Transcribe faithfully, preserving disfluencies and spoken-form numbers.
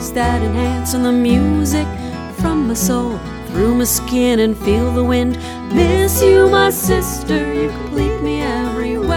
memories that enhance, and the music from my soul through my skin, and feel the wind. Miss you, my sister, you complete me everywhere.